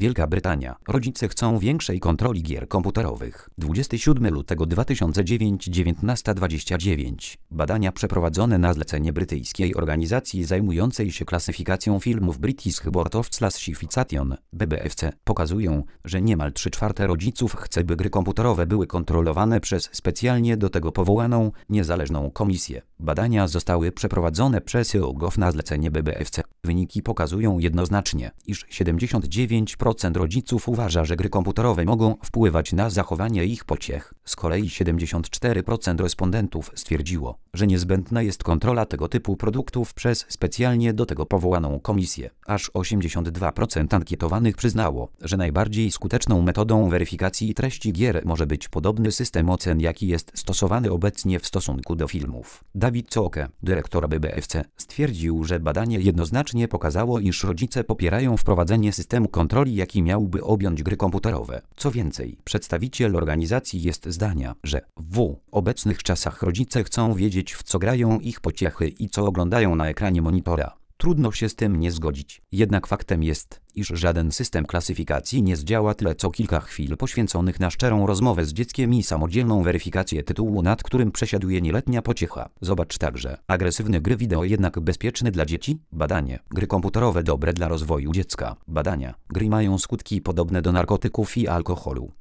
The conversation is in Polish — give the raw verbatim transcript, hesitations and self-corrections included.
Wielka Brytania. Rodzice chcą większej kontroli gier komputerowych. dwudziestego siódmego lutego dwa tysiące dziewiątego, dziewiętnasta dwadzieścia dziewięć. Badania przeprowadzone na zlecenie brytyjskiej organizacji zajmującej się klasyfikacją filmów British Board of Classification (B B F C) pokazują, że niemal trzy czwarte rodziców chce, by gry komputerowe były kontrolowane przez specjalnie do tego powołaną, niezależną komisję. Badania zostały przeprowadzone przez YouGov na zlecenie B B F C. Wyniki pokazują jednoznacznie, iż siedemdziesiąt dziewięć procent rodziców uważa, że gry komputerowe mogą wpływać na zachowanie ich pociech. Z kolei siedemdziesiąt cztery procent respondentów stwierdziło, że niezbędna jest kontrola tego typu produktów przez specjalnie do tego powołaną komisję. Aż osiemdziesiąt dwa procent ankietowanych przyznało, że najbardziej skuteczną metodą weryfikacji treści gier może być podobny system ocen, jaki jest stosowany obecnie w stosunku do filmów. David Coke, dyrektor B B F C, stwierdził, że badanie jednoznacznie pokazało, iż rodzice popierają wprowadzenie systemu kontroli, jaki miałby objąć gry komputerowe. Co więcej, przedstawiciel organizacji jest zdania, że w obecnych czasach rodzice chcą wiedzieć, w co grają ich pociechy i co oglądają na ekranie monitora. Trudno się z tym nie zgodzić. Jednak faktem jest, iż żaden system klasyfikacji nie zdziała tyle co kilka chwil poświęconych na szczerą rozmowę z dzieckiem i samodzielną weryfikację tytułu, nad którym przesiaduje nieletnia pociecha. Zobacz także. Agresywne gry wideo jednak bezpieczne dla dzieci? Badanie. Gry komputerowe dobre dla rozwoju dziecka. Badania. Gry mają skutki podobne do narkotyków i alkoholu.